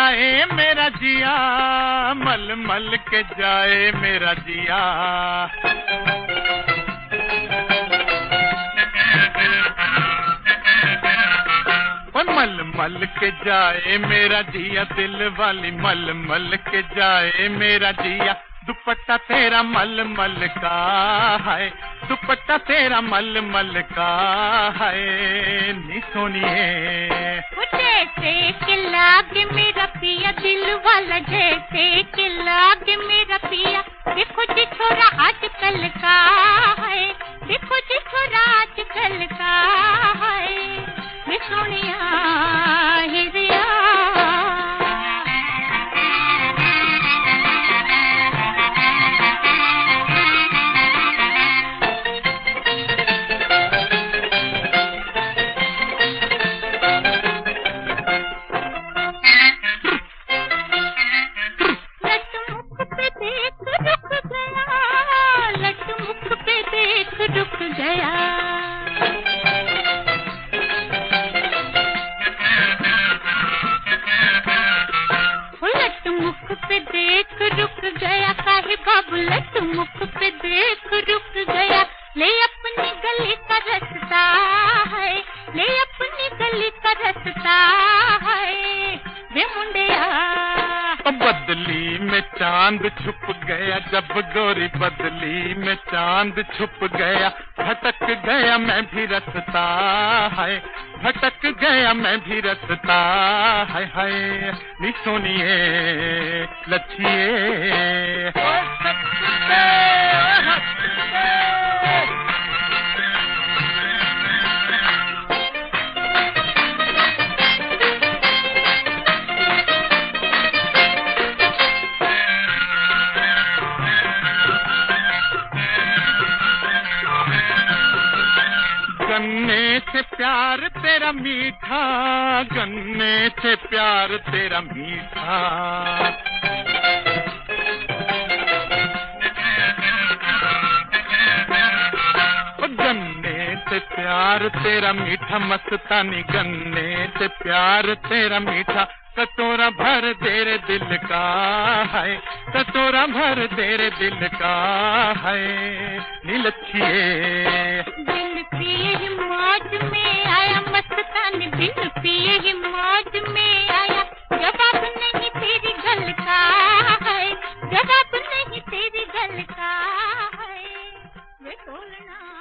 जाए मेरा जिया, मल मल के जाए मेरा जिया। मल मल के जाए मेरा जिया, दिल वाली मल मल के जाए मेरा जिया। दुपट्टा तेरा मल मल का है, दुपट्टा तेरा मल मल का है, नी सोनिए। जैसे कि लागे मेरा पिया दिल वाला, जैसे कि लागे मेरा पिया। देखो जी छोरा आजकल का है, देखो जी छोरा आजकल का है, मैं सोनिया हिरिया। रुक गया लट मुख पे देख रुक गया, काहे बाबू लट मुख पे देख रुक गया। ले अपनी गली का रास्ता है, ले अपनी गली का रास्ता है, वे मुंडिया। बदली में चांद छुप गया, जब गोरी बदली में चांद छुप गया। भटक गया मैं भी रास्ता है, भटक गया मैं भी रास्ता है, नी सुनिए लच्छिए। गन्ने से प्यार तेरा मीठा, गन्ने से प्यार तेरा मीठा। गन्ने से प्यार तेरा मीठा, मस्तानी गन्ने से प्यार तेरा मीठा। कटोरा भर तेरे दिल का है, कटोरा भर तेरे दिल का है, नीलच्छिए। दिल पिए ही मौज में आया मस्तानी, दिल पिए ही मौज में आया। जवाब नहीं तेरी गल का है, जवाब नहीं तेरी गल का है, वे बोलना।